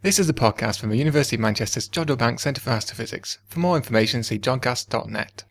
This is a podcast from the University of Manchester's Jodrell Bank Centre for Astrophysics. For more information, see jodcast.net.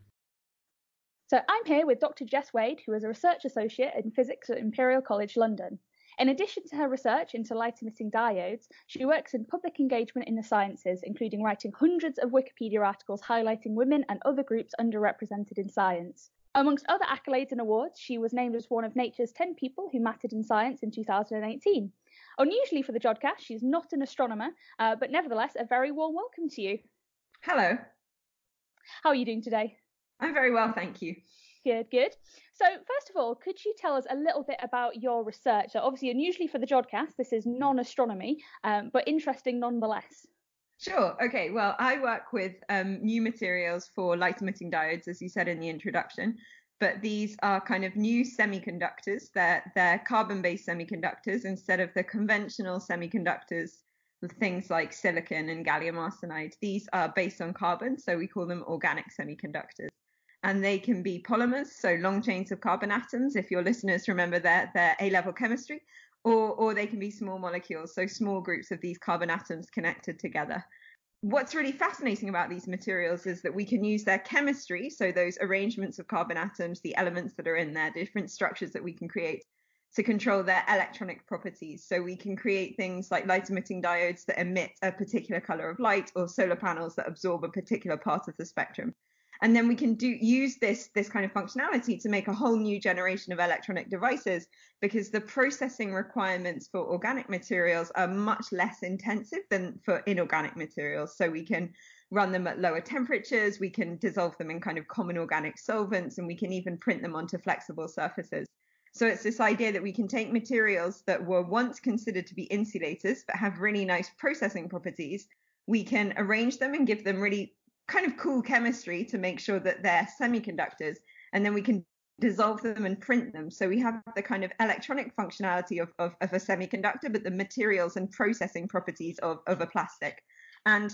So I'm here with Dr. Jess Wade, who is a research associate in physics at Imperial College London. In addition to her research into light-emitting diodes, she works in public engagement in the sciences, including writing hundreds of Wikipedia articles highlighting women and other groups underrepresented in science. Amongst other accolades and awards, she was named as one of Nature's 10 people who mattered in science in 2018. Unusually for the Jodcast, she's not an astronomer, but nevertheless, a very warm welcome to you. Hello. How are you doing today? I'm very well, thank you. Good. So first of all, could you tell us a little bit about your research? So obviously, unusually for the Jodcast, this is non-astronomy, but interesting nonetheless. Sure. Okay. Well, I work with new materials for light-emitting diodes, as you said in the introduction. But these are kind of new semiconductors. They're carbon-based semiconductors instead of the conventional semiconductors with things like silicon and gallium arsenide. These are based on carbon, so we call them organic semiconductors. And they can be polymers, so long chains of carbon atoms, if your listeners remember their A-level chemistry, or they can be small molecules, so small groups of these carbon atoms connected together. What's really fascinating about these materials is that we can use their chemistry, so those arrangements of carbon atoms, the elements that are in there, different structures that we can create to control their electronic properties. So we can create things like light-emitting diodes that emit a particular color of light, or solar panels that absorb a particular part of the spectrum. And then we can use this kind of functionality to make a whole new generation of electronic devices, because the processing requirements for organic materials are much less intensive than for inorganic materials. So we can run them at lower temperatures, we can dissolve them in kind of common organic solvents, and we can even print them onto flexible surfaces. So it's this idea that we can take materials that were once considered to be insulators but have really nice processing properties. We can arrange them and give them really kind of cool chemistry to make sure that they're semiconductors, and then we can dissolve them and print them. So we have the kind of electronic functionality of a semiconductor, but the materials and processing properties of a plastic. And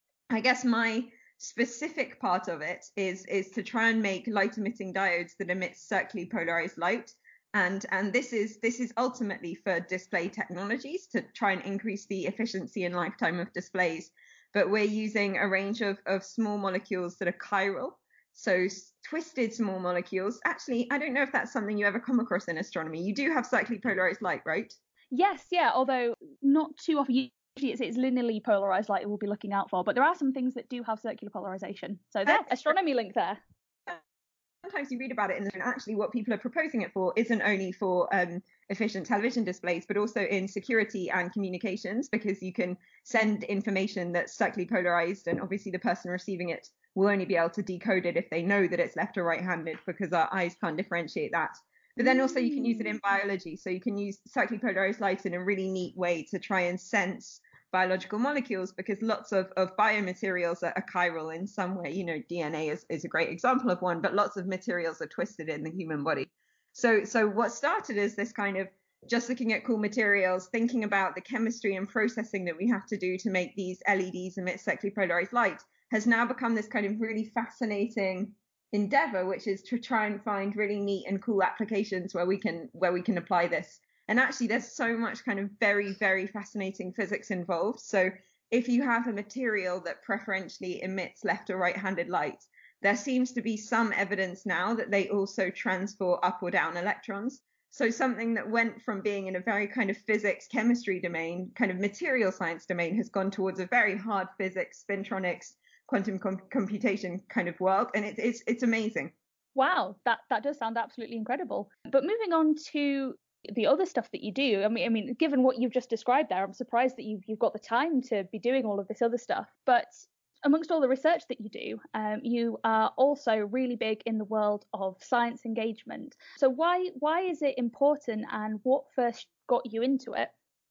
I guess my specific part of it is to try and make light-emitting diodes that emit circularly polarized light. And this is ultimately for display technologies to try and increase the efficiency and lifetime of displays. But we're using a range of small molecules that are chiral, so twisted small molecules. Actually, I don't know if that's something you ever come across in astronomy. You do have circularly polarized light, right? Yes, yeah, although not too often. Usually it's linearly polarized light we'll be looking out for, but there are some things that do have circular polarization. So there's astronomy link there. Sometimes you read about it, and actually what people are proposing it for isn't only for efficient television displays, but also in security and communications, because you can send information that's circularly polarized, and obviously the person receiving it will only be able to decode it if they know that it's left or right-handed, because our eyes can't differentiate that. But then also you can use it in biology, so you can use circularly polarized light in a really neat way to try and sense biological molecules, because lots of biomaterials are chiral in some way. You know, DNA is a great example of one, but lots of materials are twisted in the human body. So what started as this kind of just looking at cool materials, thinking about the chemistry and processing that we have to do to make these LEDs emit circularly polarized light, has now become this kind of really fascinating endeavor, which is to try and find really neat and cool applications where we can apply this. And actually, there's so much kind of very, very fascinating physics involved. So if you have a material that preferentially emits left or right-handed light, there seems to be some evidence now that they also transfer up or down electrons. So something that went from being in a very kind of physics, chemistry domain, kind of material science domain, has gone towards a very hard physics, spintronics, quantum computation kind of world. And it's amazing. Wow, that does sound absolutely incredible. But moving on to the other stuff that you do, I mean, given what you've just described there, I'm surprised that you've got the time to be doing all of this other stuff. But amongst all the research that you do, you are also really big in the world of science engagement. So why is it important, and what first got you into it?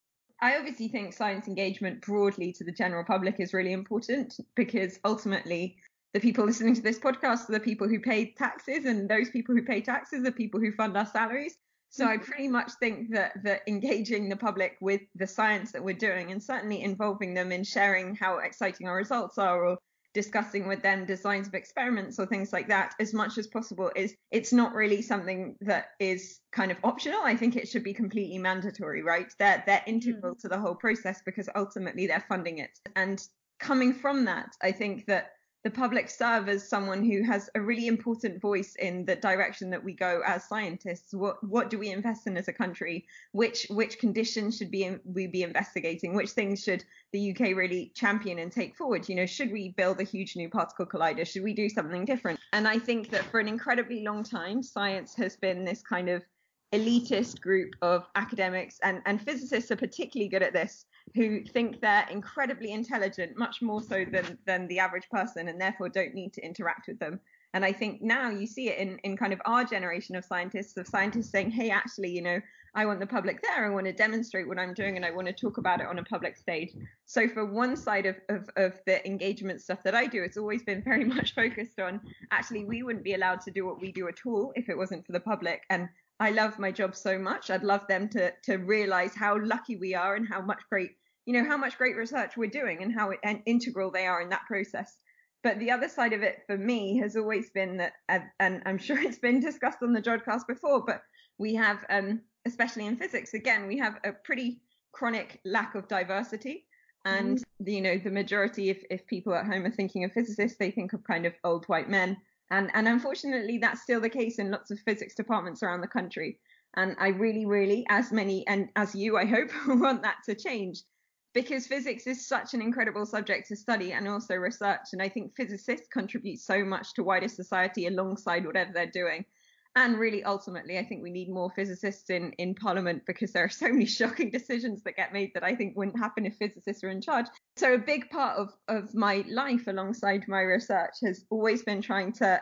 I obviously think science engagement broadly to the general public is really important, because ultimately the people listening to this podcast are the people who pay taxes, and those people who pay taxes are people who fund our salaries. So I pretty much think that engaging the public with the science that we're doing, and certainly involving them in sharing how exciting our results are, or discussing with them designs of experiments or things like that, as much as possible, is it's not really something that is kind of optional. I think it should be completely mandatory, right? They're integral to the whole process because ultimately they're funding it. And coming from that, I think that the public serve as someone who has a really important voice in the direction that we go as scientists. What do we invest in as a country? Which conditions should we be investigating? Which things should the UK really champion and take forward? You know, should we build a huge new particle collider? Should we do something different? And I think that for an incredibly long time, science has been this kind of elitist group of academics, and physicists are particularly good at this, who think they're incredibly intelligent, much more so than the average person, and therefore don't need to interact with them. And I think now you see it in kind of our generation of scientists saying, hey, actually, you know, I want the public there. I want to demonstrate what I'm doing, and I want to talk about it on a public stage. So for one side of the engagement stuff that I do, it's always been very much focused on, actually, we wouldn't be allowed to do what we do at all if it wasn't for the public. And I love my job so much. I'd love them to realize how lucky we are and how much great research we're doing and how integral they are in that process. But the other side of it for me has always been that, and I'm sure it's been discussed on the Jodcast before, but we have, especially in physics, again, we have a pretty chronic lack of diversity. And, you know, the majority, if people at home are thinking of physicists, they think of kind of old white men. And unfortunately, that's still the case in lots of physics departments around the country. And I really, really, as many, and as you, I hope, want that to change, because physics is such an incredible subject to study and also research. And I think physicists contribute so much to wider society alongside whatever they're doing. And really, ultimately, I think we need more physicists in Parliament, because there are so many shocking decisions that get made that I think wouldn't happen if physicists were in charge. So a big part of my life alongside my research has always been trying to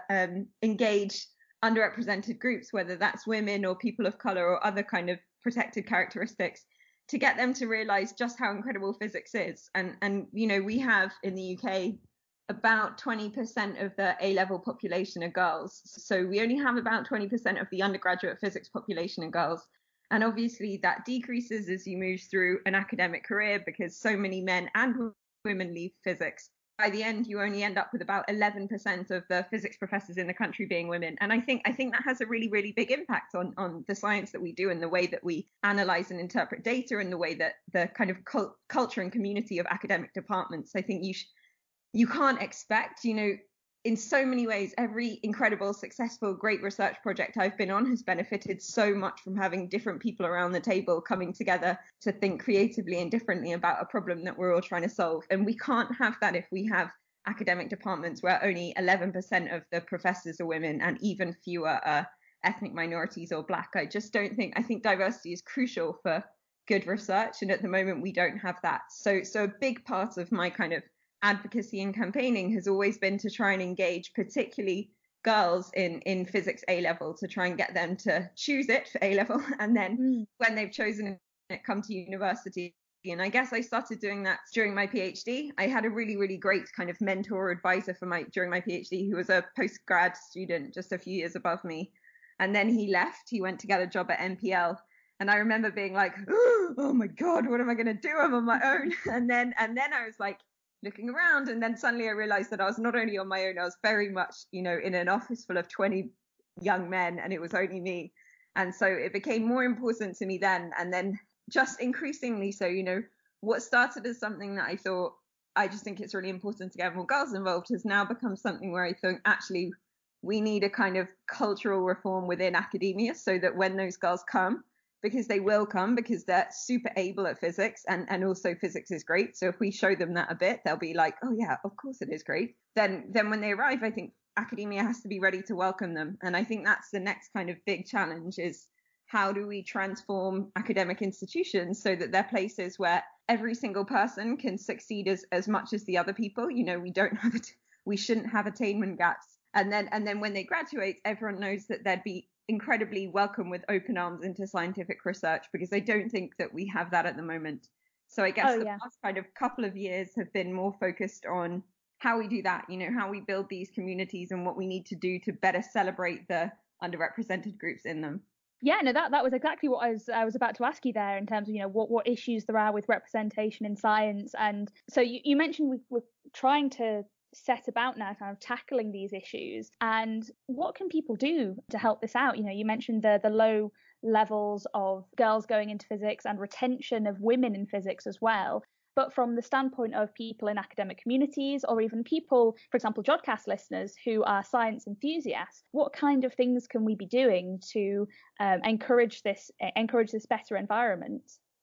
engage underrepresented groups, whether that's women or people of color or other kind of protected characteristics, to get them to realize just how incredible physics is. And you know, we have in the UK about 20% of the A-level population are girls. So we only have about 20% of the undergraduate physics population are girls. And obviously that decreases as you move through an academic career, because so many men and women leave physics. By the end, you only end up with about 11% of the physics professors in the country being women. And I think that has a really, really big impact on the science that we do and the way that we analyze and interpret data, and the way that the kind of culture and community of academic departments. I think you can't expect, you know, in so many ways, every incredible, successful, great research project I've been on has benefited so much from having different people around the table coming together to think creatively and differently about a problem that we're all trying to solve. And we can't have that if we have academic departments where only 11% of the professors are women and even fewer are ethnic minorities or Black. I think diversity is crucial for good research. And at the moment, we don't have that. So a big part of my kind of advocacy and campaigning has always been to try and engage particularly girls in physics A-level, to try and get them to choose it for A-level, and then when they've chosen it, come to university. And I guess I started doing that during my PhD. I had a really, really great kind of mentor or advisor during my PhD, who was a postgrad student just a few years above me. And then he left. He went to get a job at NPL. And I remember being like, oh my God, what am I going to do? I'm on my own. And then I was like, looking around, and then suddenly I realized that I was not only on my own, I was very much, you know, in an office full of 20 young men, and it was only me. And so it became more important to me then, and then just increasingly so. You know, what started as something that I thought, I just think it's really important to get more girls involved, has now become something where I think actually we need a kind of cultural reform within academia, so that when those girls come, because they will come, because they're super able at physics, and also physics is great. So if we show them that a bit, they'll be like, oh yeah, of course it is great. Then when they arrive, I think academia has to be ready to welcome them. And I think that's the next kind of big challenge, is how do we transform academic institutions so that they're places where every single person can succeed as much as the other people. You know, we shouldn't have attainment gaps. And then when they graduate, everyone knows that they'd be incredibly welcome with open arms into scientific research, because I don't think that we have that at the moment. So I guess the past kind of couple of years have been more focused on how we do that, you know, how we build these communities and what we need to do to better celebrate the underrepresented groups in them. Yeah, no, that was exactly what I was about to ask you there, in terms of, you know, what issues there are with representation in science. And so you mentioned we're trying to set about now kind of tackling these issues, and what can people do to help this out? You mentioned the low levels of girls going into physics and retention of women in physics as well. But from the standpoint of people in academic communities, or even people, for example, Jodcast listeners who are science enthusiasts, what kind of things can we be doing to encourage this better environment?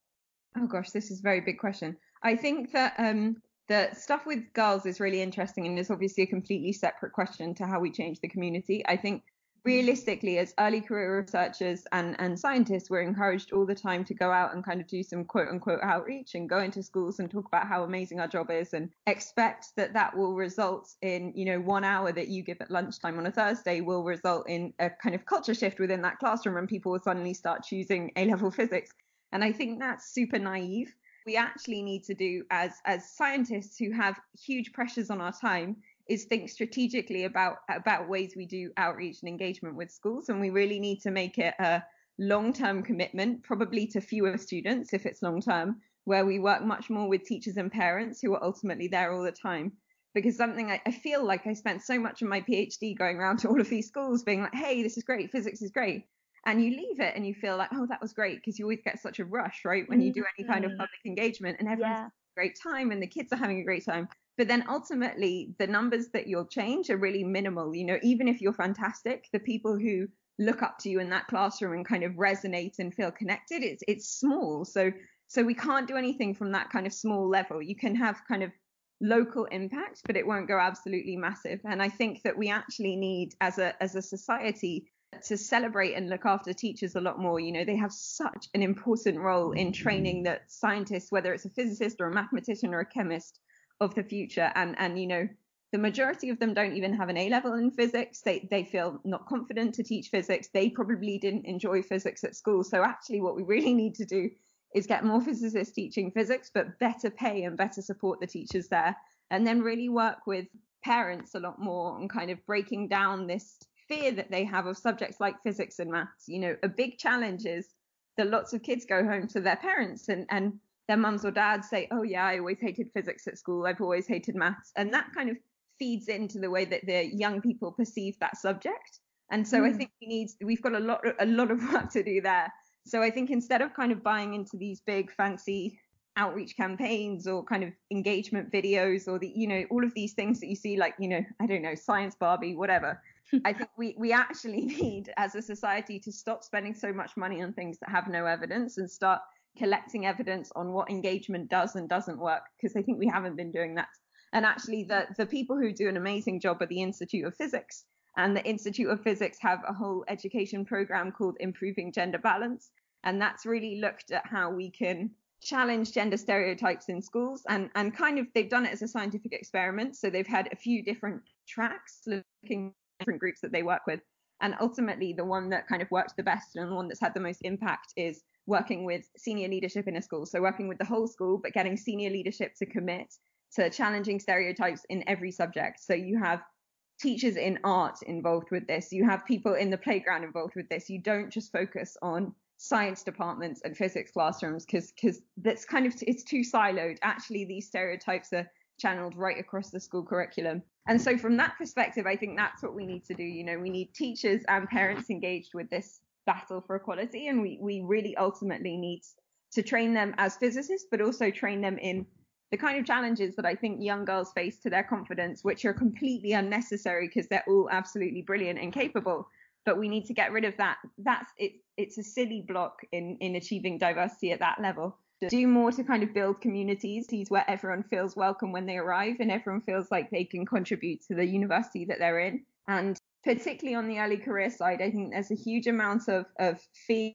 Oh gosh, this is a very big question. I think that the stuff with girls is really interesting, and is obviously a completely separate question to how we change the community. I think realistically, as early career researchers and scientists, we're encouraged all the time to go out and kind of do some quote unquote outreach and go into schools and talk about how amazing our job is, and expect that will result in, 1 hour that you give at lunchtime on a Thursday will result in a kind of culture shift within that classroom, and people will suddenly start choosing A-level physics. And I think that's super naive. We actually need to do as scientists who have huge pressures on our time is think strategically about ways we do outreach and engagement with schools. And we really need to make it a long-term commitment, probably to fewer students if it's long-term, where we work much more with teachers and parents who are ultimately there all the time. Because something I feel like I spent so much of my PhD going around to all of these schools being like, hey, this is great, physics is great. And you leave it and you feel like, oh, that was great, because you always get such a rush, right, when you do any kind of public engagement, and everyone's having a great time and the kids are having a great time. But then ultimately, the numbers that you'll change are really minimal. Even if you're fantastic, the people who look up to you in that classroom and kind of resonate and feel connected, it's small. So we can't do anything from that kind of small level. You can have kind of local impact, but it won't go absolutely massive. And I think that we actually need, as a society, to celebrate and look after teachers a lot more. They have such an important role in training that scientists, whether it's a physicist or a mathematician or a chemist of the future. And the majority of them don't even have an A-level in physics. They feel not confident to teach physics. They probably didn't enjoy physics at school. So actually what we really need to do is get more physicists teaching physics, but better pay and better support the teachers there. And then really work with parents a lot more on kind of breaking down this fear that they have of subjects like physics and maths. A big challenge is that lots of kids go home to their parents and their mums or dads say, oh yeah, I always hated physics at school, I've always hated maths. And that kind of feeds into the way that the young people perceive that subject. And so I think we've got a lot of work to do there. So I think instead of kind of buying into these big fancy outreach campaigns or kind of engagement videos or all of these things that you see, like, I don't know, Science Barbie, whatever, I think we actually need, as a society, to stop spending so much money on things that have no evidence and start collecting evidence on what engagement does and doesn't work, because I think we haven't been doing that. And actually the people who do an amazing job at the Institute of Physics, and the Institute of Physics have a whole education program called Improving Gender Balance. And that's really looked at how we can challenge gender stereotypes in schools, and kind of they've done it as a scientific experiment. So they've had a few different tracks looking at different groups that they work with. And ultimately, the one that kind of worked the best and the one that's had the most impact is working with senior leadership in a school. So working with the whole school, but getting senior leadership to commit to challenging stereotypes in every subject. So you have teachers in art involved with this. You have people in the playground involved with this. You don't just focus on science departments and physics classrooms, because that's kind of, it's too siloed. Actually, these stereotypes are channeled right across the school curriculum. And so from that perspective, I think that's what we need to do. We need teachers and parents engaged with this battle for equality. And we really ultimately need to train them as physicists, but also train them in the kind of challenges that I think young girls face to their confidence, which are completely unnecessary because they're all absolutely brilliant and capable. But we need to get rid of that. It's a silly block in achieving diversity at that level. Do more to kind of build communities where everyone feels welcome when they arrive and everyone feels like they can contribute to the university that they're in. And particularly on the early career side, I think there's a huge amount of fear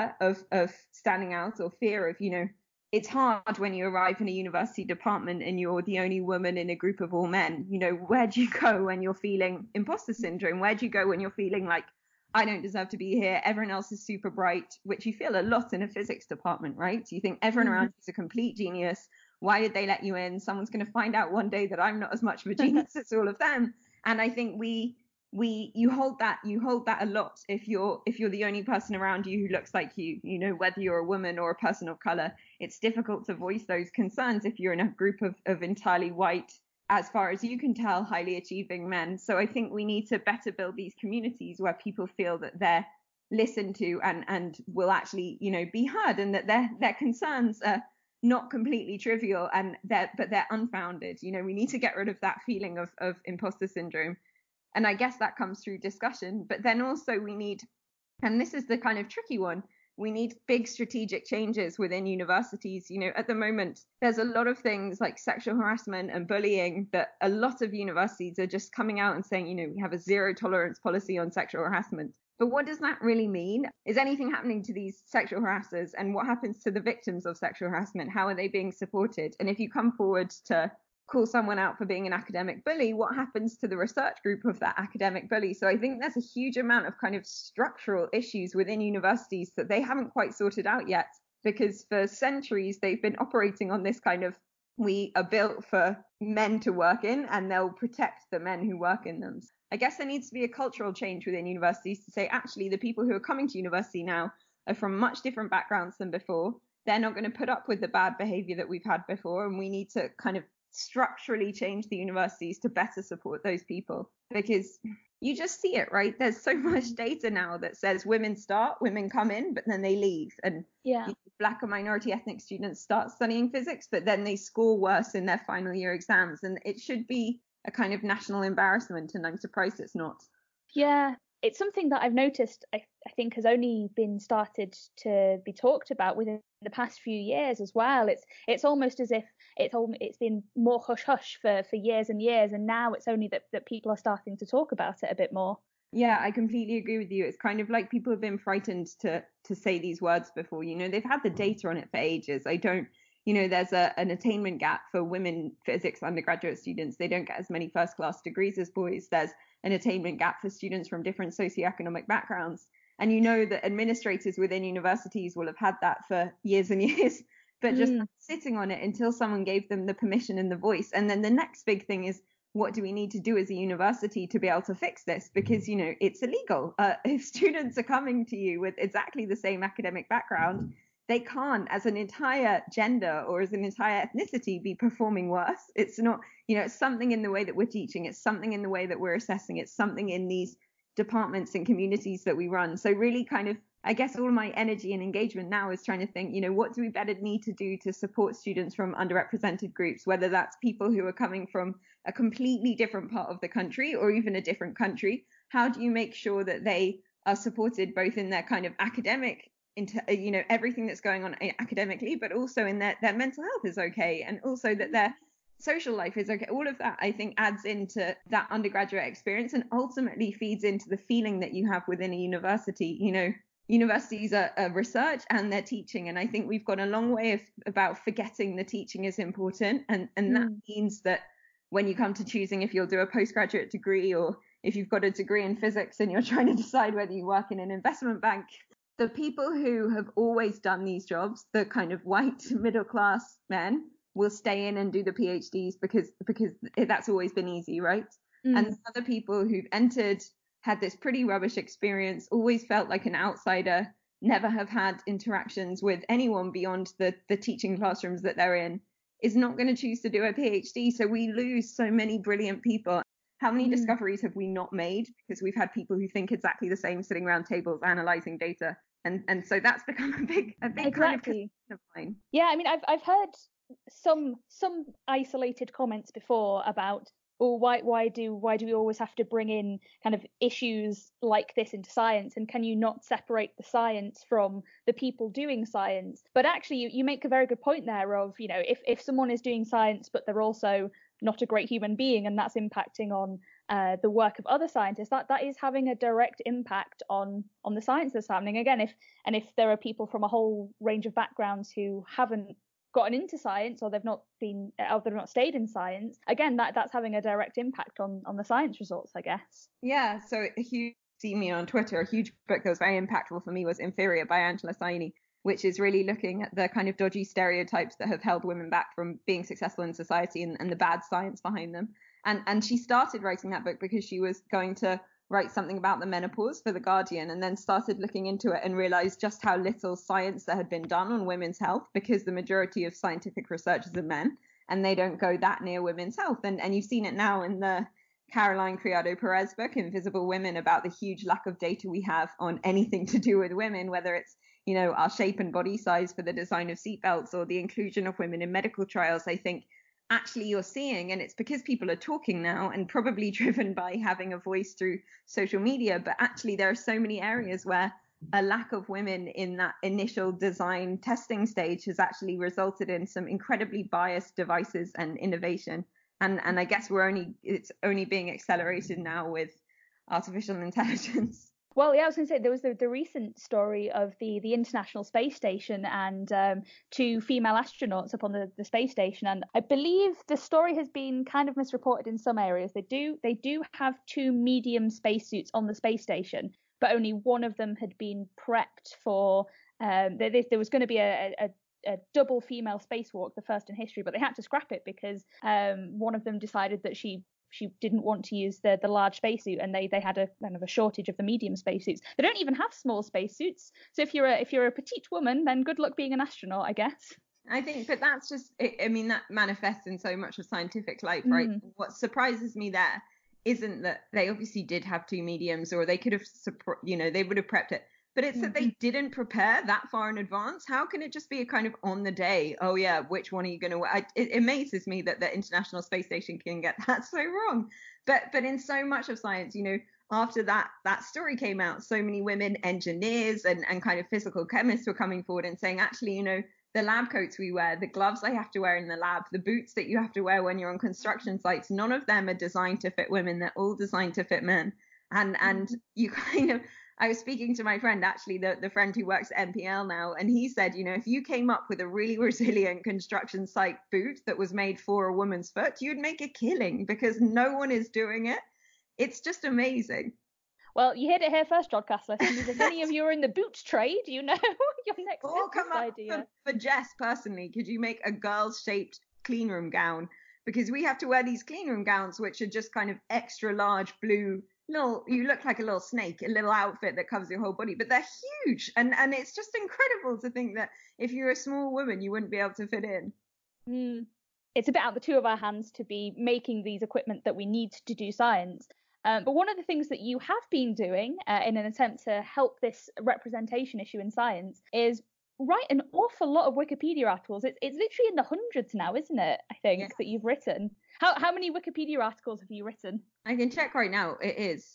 of standing out, or fear of, it's hard when you arrive in a university department and you're the only woman in a group of all men. Where do you go when you're feeling imposter syndrome? Where do you go when you're feeling like, I don't deserve to be here, everyone else is super bright, which you feel a lot in a physics department, right? You think everyone around you is a complete genius. Why did they let you in? Someone's going to find out one day that I'm not as much of a genius as all of them. And I think you hold that a lot if you're the only person around you who looks like you, whether you're a woman or a person of color. It's difficult to voice those concerns if you're in a group of entirely white, as far as you can tell, highly achieving men. So I think we need to better build these communities where people feel that they're listened to and will actually, be heard, and that their concerns are not completely trivial and they're unfounded. We need to get rid of that feeling of imposter syndrome. And I guess that comes through discussion, but then also we need, and this is the kind of tricky one, we need big strategic changes within universities. At the moment, there's a lot of things like sexual harassment and bullying that a lot of universities are just coming out and saying, we have a zero tolerance policy on sexual harassment. But what does that really mean? Is anything happening to these sexual harassers? And what happens to the victims of sexual harassment? How are they being supported? And if you come forward to call someone out for being an academic bully, what happens to the research group of that academic bully? So I think there's a huge amount of kind of structural issues within universities that they haven't quite sorted out yet, because for centuries they've been operating on this kind of, we are built for men to work in and they'll protect the men who work in them. I guess there needs to be a cultural change within universities to say, actually, the people who are coming to university now are from much different backgrounds than before. They're not going to put up with the bad behavior that we've had before. And we need to kind of structurally change the universities to better support those people, because you just see it, right? There's so much data now that says women come in, but then they leave. And Black and minority ethnic students start studying physics, but then they score worse in their final year exams. And it should be a kind of national embarrassment, and I'm surprised it's not. Yeah, it's something that I've noticed, I think, has only been started to be talked about within the past few years as well. It's almost as if it's been more hush hush for years and years, and now it's only that people are starting to talk about it a bit more. Yeah, I completely agree with you. It's kind of like people have been frightened to say these words before. They've had the data on it for ages. There's an attainment gap for women physics undergraduate students. They don't get as many first class degrees as boys. There's an attainment gap for students from different socioeconomic backgrounds. And that administrators within universities will have had that for years and years, but just sitting on it until someone gave them the permission and the voice. And then the next big thing is, what do we need to do as a university to be able to fix this? Because, it's illegal. If students are coming to you with exactly the same academic background, they can't, as an entire gender or as an entire ethnicity, be performing worse. It's not, it's something in the way that we're teaching. It's something in the way that we're assessing. It's something in these departments and communities that we run. So really kind of, I guess all my energy and engagement now is trying to think, what do we better need to do to support students from underrepresented groups, whether that's people who are coming from a completely different part of the country or even a different country. How do you make sure that they are supported both in their kind of academic into everything that's going on academically, but also in their mental health is okay, and also that their social life is okay. All of that, I think, adds into that undergraduate experience and ultimately feeds into the feeling that you have within a university. Universities are research and they're teaching, and I think we've got a long way about forgetting the teaching is important, and that means that when you come to choosing if you'll do a postgraduate degree or if you've got a degree in physics and you're trying to decide whether you work in an investment bank, the people who have always done these jobs, the kind of white middle class men, will stay in and do the PhDs because that's always been easy, right? And other people who've entered, had this pretty rubbish experience, always felt like an outsider, never have had interactions with anyone beyond the teaching classrooms that they're in, is not going to choose to do a PhD. So we lose so many brilliant people. How many discoveries have we not made because we've had people who think exactly the same sitting around tables analyzing data? And so that's become a big exactly. kind of concern of mine. Yeah, I mean, I've heard some isolated comments before about, why do we always have to bring in kind of issues like this into science, and can you not separate the science from the people doing science? But actually, you make a very good point there of, if someone is doing science but they're also not a great human being, and that's impacting on the work of other scientists, that is having a direct impact on the science that's happening. Again, if there are people from a whole range of backgrounds who haven't gotten into science, or they've not stayed in science, again, that's having a direct impact on the science results, I guess. Yeah, so see me on Twitter, a huge book that was very impactful for me was Inferior by Angela Saini, which is really looking at the kind of dodgy stereotypes that have held women back from being successful in society and the bad science behind them. And she started writing that book because she was going to write something about the menopause for The Guardian, and then started looking into it and realized just how little science there had been done on women's health, because the majority of scientific researchers are men. and they don't go that near women's health. And you've seen it now in the Caroline Criado Perez book, Invisible Women, about the huge lack of data we have on anything to do with women, whether it's, our shape and body size for the design of seatbelts or the inclusion of women in medical trials. I think actually you're seeing, and it's because people are talking now and probably driven by having a voice through social media, but actually there are so many areas where a lack of women in that initial design testing stage has actually resulted in some incredibly biased devices and innovation. And I guess it's only being accelerated now with artificial intelligence. Well, yeah, I was going to say there was the recent story of the International Space Station and 2 female astronauts up on the space station, and I believe the story has been kind of misreported in some areas. They do have 2 medium spacesuits on the space station, but only one of them had been prepped for. There was going to be a double female spacewalk, the first in history, but they had to scrap it because one of them decided that she didn't want to use the large spacesuit, and they had a kind of a shortage of the medium spacesuits. They don't even have small spacesuits, so if you're a petite woman, then good luck being an astronaut, I guess. I think, but that's just, I mean, that manifests in so much of scientific life, right? What surprises me there isn't that they obviously did have 2 mediums, or they could have, they would have prepped it. But it's that they didn't prepare that far in advance. How can it just be a kind of on the day, oh yeah, which one are you going to wear? It amazes me that the International Space Station can get that so wrong. But in so much of science, after that story came out, so many women engineers and kind of physical chemists were coming forward and saying, actually, the lab coats we wear, the gloves I have to wear in the lab, the boots that you have to wear when you're on construction sites, none of them are designed to fit women. They're all designed to fit men. And you kind of, I was speaking to my friend, actually, the friend who works at MPL now, and he said, if you came up with a really resilient construction site boot that was made for a woman's foot, you'd make a killing because no one is doing it. It's just amazing. Well, you heard it here first, Jodcast listeners. If any of you are in the boots trade, your next business idea. For Jess personally, could you make a girl-shaped cleanroom gown? Because we have to wear these cleanroom gowns, which are just kind of extra large blue. You look like a little snake, a little outfit that covers your whole body, but they're huge. And it's just incredible to think that if you're a small woman, you wouldn't be able to fit in. It's a bit out the two of our hands to be making these equipment that we need to do science. But one of the things that you have been doing in an attempt to help this representation issue in science is write an awful lot of Wikipedia articles. It's literally in the hundreds now, isn't it? I think that you've written. How many Wikipedia articles have you written? I can check right now. It is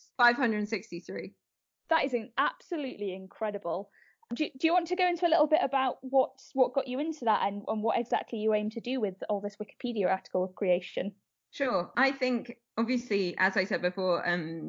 563. That is absolutely incredible. Do you want to go into a little bit about what got you into that and what exactly you aim to do with all this Wikipedia article creation? Sure. I think, obviously, as I said before,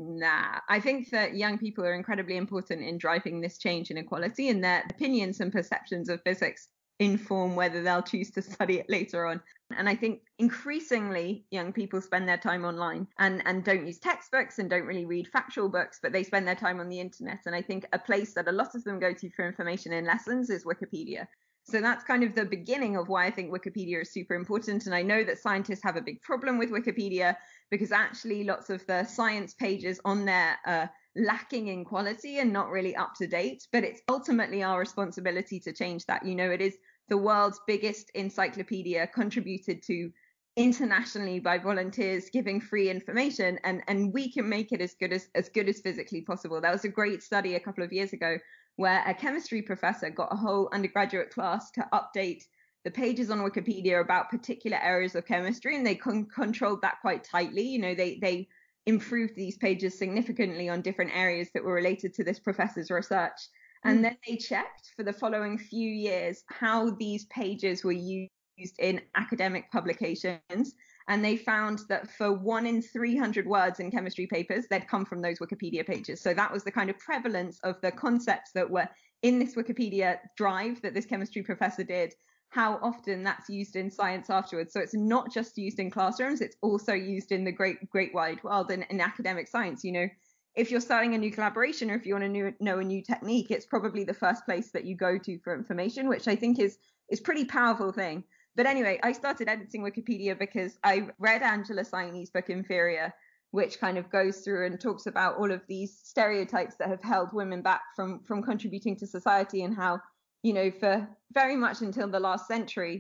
I think that young people are incredibly important in driving this change in equality, and their opinions and perceptions of physics inform whether they'll choose to study it later on. And I think increasingly young people spend their time online and don't use textbooks and don't really read factual books, but they spend their time on the internet. And I think a place that a lot of them go to for information in lessons is Wikipedia. So that's kind of the beginning of why I think Wikipedia is super important. And I know that scientists have a big problem with Wikipedia because actually lots of the science pages on there are lacking in quality and not really up to date. But it's ultimately our responsibility to change that. It is the world's biggest encyclopedia, contributed to internationally by volunteers giving free information, and we can make it as good as physically possible. There was a great study a couple of years ago where a chemistry professor got a whole undergraduate class to update the pages on Wikipedia about particular areas of chemistry, and they controlled that quite tightly. They improved these pages significantly on different areas that were related to this professor's research. And then they checked for the following few years how these pages were used in academic publications. And they found that for 1 in 300 words in chemistry papers, they'd come from those Wikipedia pages. So that was the kind of prevalence of the concepts that were in this Wikipedia drive that this chemistry professor did, how often that's used in science afterwards. So it's not just used in classrooms, it's also used in the great wide world in academic science. If you're starting a new collaboration or if you want to know a new technique, it's probably the first place that you go to for information, which I think is pretty powerful thing. But anyway, I started editing Wikipedia because I read Angela Saini's book Inferior, which kind of goes through and talks about all of these stereotypes that have held women back from contributing to society, and how, for very much until the last century,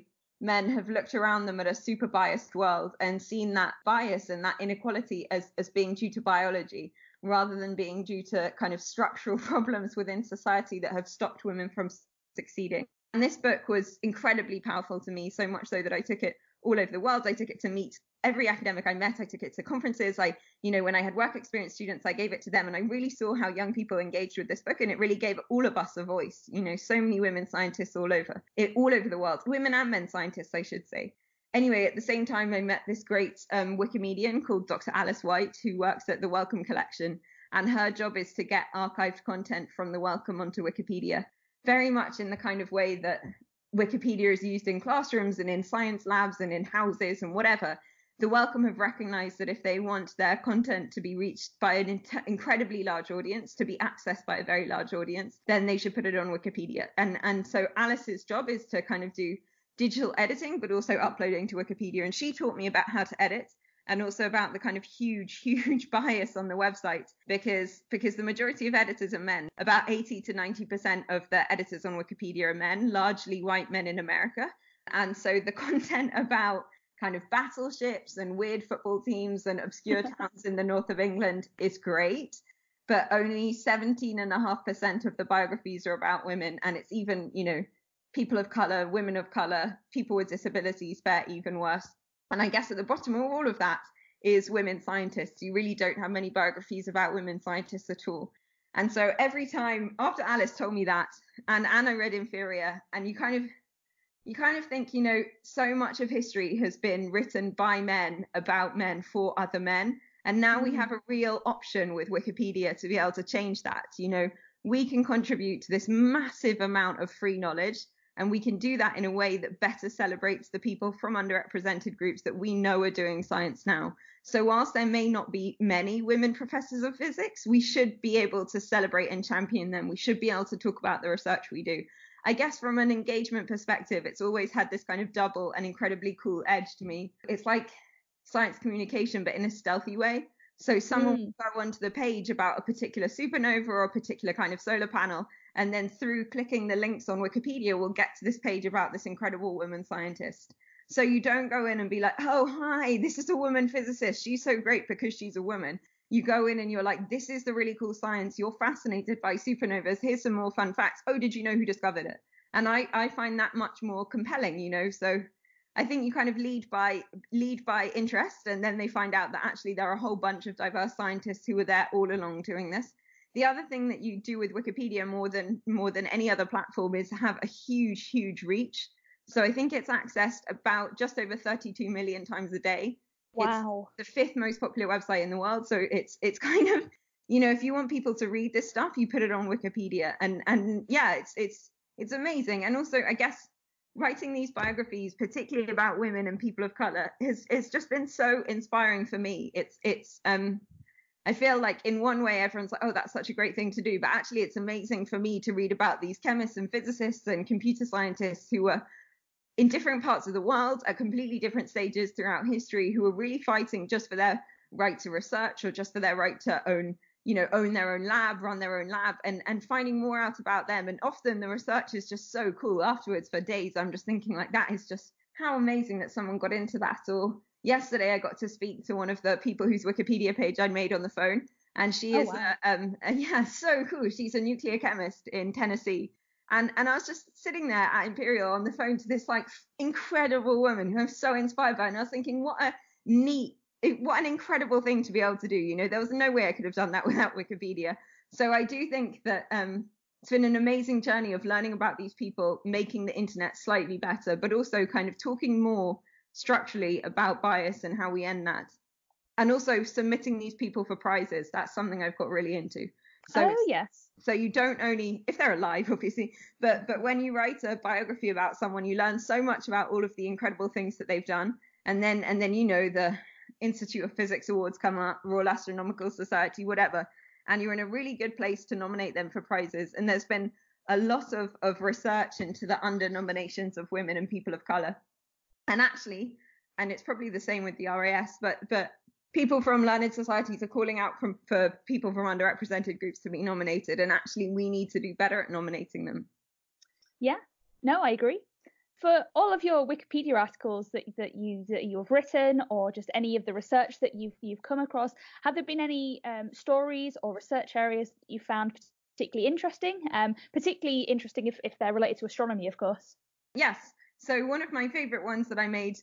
men have looked around them at a super biased world and seen that bias and that inequality as being due to biology rather than being due to kind of structural problems within society that have stopped women from succeeding. And this book was incredibly powerful to me, so much so that I took it all over the world. I took it to meet every academic I met. I took it to conferences. When I had work experience students, I gave it to them. And I really saw how young people engaged with this book. And it really gave all of us a voice. So many women scientists all over the world, women and men scientists, I should say. Anyway, at the same time, I met this great Wikimedian called Dr. Alice White, who works at the Wellcome Collection. And her job is to get archived content from the Wellcome onto Wikipedia, very much in the kind of way that Wikipedia is used in classrooms and in science labs and in houses and whatever. The Wellcome have recognized that if they want their content to be reached by an incredibly large audience, to be accessed by a very large audience, then they should put it on Wikipedia. And so Alice's job is to kind of do digital editing, but also uploading to Wikipedia. And she taught me about how to edit and also about the kind of huge bias on the website, because the majority of editors are men. About 80 to 90% of the editors on Wikipedia are men, largely white men in America. And so the content about kind of battleships and weird football teams and obscure towns in the north of England is great, but only 17.5% of the biographies are about women. And it's even, people of color, women of color, people with disabilities fare even worse. And I guess at the bottom of all of that is women scientists. You really don't have many biographies about women scientists at all. And so every time after Alice told me that, and Anna read Inferior, and you kind of think, so much of history has been written by men about men for other men. And now we have a real option with Wikipedia to be able to change that. We can contribute to this massive amount of free knowledge. And we can do that in a way that better celebrates the people from underrepresented groups that we know are doing science now. So whilst there may not be many women professors of physics, we should be able to celebrate and champion them. We should be able to talk about the research we do. I guess from an engagement perspective, it's always had this kind of double and incredibly cool edge to me. It's like science communication, but in a stealthy way. So someone will go onto the page about a particular supernova or a particular kind of solar panel, and then through clicking the links on Wikipedia, we'll get to this page about this incredible woman scientist. So you don't go in and be like, oh, hi, this is a woman physicist. She's so great because she's a woman. You go in and you're like, this is the really cool science. You're fascinated by supernovas. Here's some more fun facts. Oh, did you know who discovered it? And I find that much more compelling, So I think you kind of lead by interest, and then they find out that actually there are a whole bunch of diverse scientists who were there all along doing this. The other thing that you do with Wikipedia more than any other platform is have a huge reach. So I think it's accessed about just over 32 million times a day. Wow. It's the 5th most popular website in the world. So it's kind of, if you want people to read this stuff, you put it on Wikipedia. And yeah, it's amazing. And also, I guess, writing these biographies, particularly about women and people of color, has just been so inspiring for me. I feel like in one way everyone's like, oh, that's such a great thing to do. But actually, it's amazing for me to read about these chemists and physicists and computer scientists who are in different parts of the world at completely different stages throughout history, who are really fighting just for their right to research or just for their right to own their own lab, run their own lab, and finding more out about them. And often the research is just so cool afterwards for days. I'm just thinking like, that is just how amazing that someone got into that. Or yesterday I got to speak to one of the people whose Wikipedia page I'd made on the phone. And she is, so cool. She's a nuclear chemist in Tennessee. And I was just sitting there at Imperial on the phone to this like incredible woman who I'm so inspired by. And I was thinking, what an incredible thing to be able to do. There was no way I could have done that without Wikipedia. So I do think that it's been an amazing journey of learning about these people, making the internet slightly better, but also kind of talking more structurally about bias and how we end that. And also submitting these people for prizes. That's something I've got really into. So yes. So you don't only, if they're alive, obviously, but when you write a biography about someone, you learn so much about all of the incredible things that they've done. And then the Institute of Physics Awards come up, Royal Astronomical Society, whatever, and you're in a really good place to nominate them for prizes. And there's been a lot of research into the under nominations of women and people of color. And actually, and it's probably the same with the RAS, but people from learned societies are calling out for people from underrepresented groups to be nominated. And actually, we need to do better at nominating them. Yeah, no, I agree. For all of your Wikipedia articles that you have written, or just any of the research that you've come across, have there been any stories or research areas that you found particularly interesting? Particularly interesting if they're related to astronomy, of course. Yes. So one of my favorite ones that I made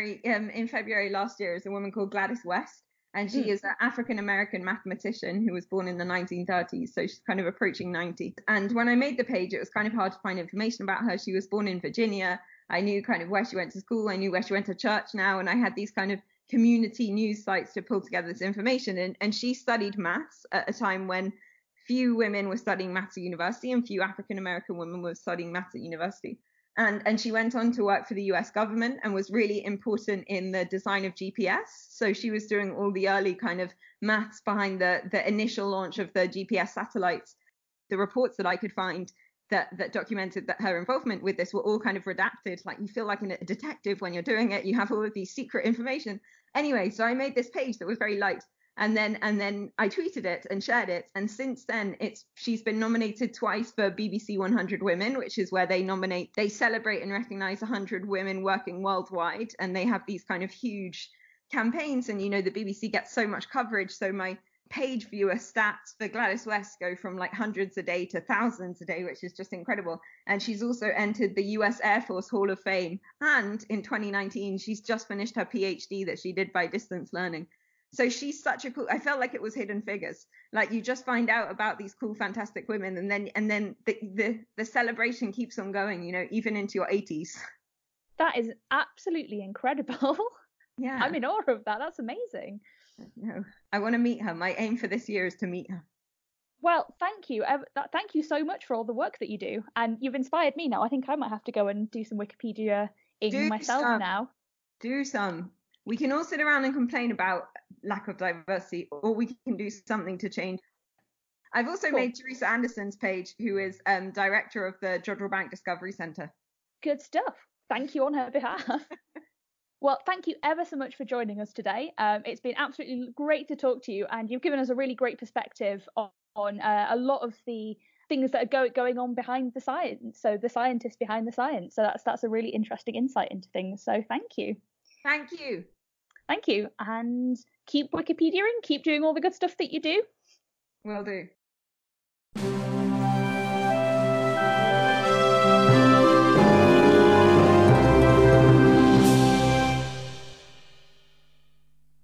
in February last year is a woman called Gladys West. And she is an African-American mathematician who was born in the 1930s. So she's kind of approaching 90. And when I made the page, it was kind of hard to find information about her. She was born in Virginia. I knew kind of where she went to school. I knew where she went to church now. And I had these kind of community news sites to pull together this information. And she studied maths at a time when few women were studying maths at university and few African-American women were studying maths at university. And she went on to work for the US government and was really important in the design of GPS. So she was doing all the early kind of maths behind the initial launch of the GPS satellites. The reports that I could find that documented that her involvement with this were all kind of redacted. Like, you feel like a detective when you're doing it. You have all of these secret information. Anyway, so I made this page that was very light. And then I tweeted it and shared it. And since then, she's been nominated twice for BBC 100 Women, which is where they celebrate and recognize 100 women working worldwide. And they have these kind of huge campaigns. And, the BBC gets so much coverage. So my page viewer stats for Gladys West go from like hundreds a day to thousands a day, which is just incredible. And she's also entered the US Air Force Hall of Fame. And in 2019, she's just finished her PhD that she did by distance learning. So she's such a cool, I felt like it was Hidden Figures. Like, you just find out about these cool, fantastic women, and then the celebration keeps on going, even into your 80s. That is absolutely incredible. Yeah. I'm in awe of that. That's amazing. No, I want to meet her. My aim for this year is to meet her. Well, thank you. Thank you so much for all the work that you do. And you've inspired me now. I think I might have to go and do some Wikipedia myself now. Do some. We can all sit around and complain about lack of diversity, or we can do something to change. I've also made Teresa Anderson's page, who is director of the Jodrell Bank Discovery Centre. Good stuff. Thank you on her behalf. Well, thank you ever so much for joining us today. It's been absolutely great to talk to you, and you've given us a really great perspective on a lot of the things that are going on behind the science. So the scientists behind the science. So that's a really interesting insight into things. So thank you. Thank you. Thank you. And keep Wikipediaing, keep doing all the good stuff that you do. Will do.